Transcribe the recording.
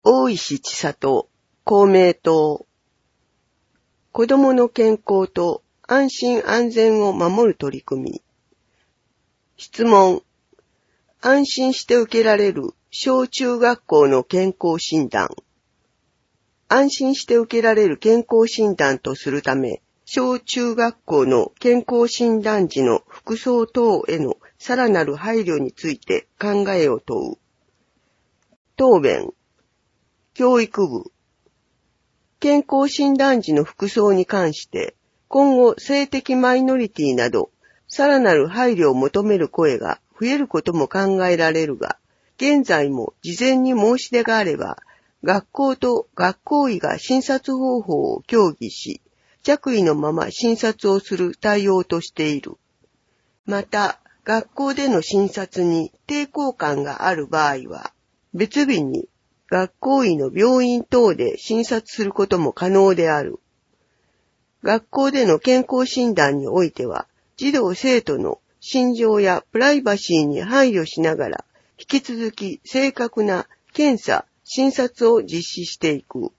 大石千里、公明党。子どもの健康と安心安全を守る取り組み。質問。安心して受けられる小中学校の健康診断。安心して受けられる健康診断とするため、小中学校の健康診断時の服装等へのさらなる配慮について考えを問う。答弁。教育部。健康診断時の服装に関して、今後性的マイノリティなど、さらなる配慮を求める声が増えることも考えられるが、現在も事前に申し出があれば、学校と学校医が診察方法を協議し、着衣のまま診察をする対応としている。また、学校での診察に抵抗感がある場合は、別日に学校医の病院等で診察することも可能である。学校での健康診断においては、児童生徒の心情やプライバシーに配慮しながら、引き続き正確な検査、診察を実施していく。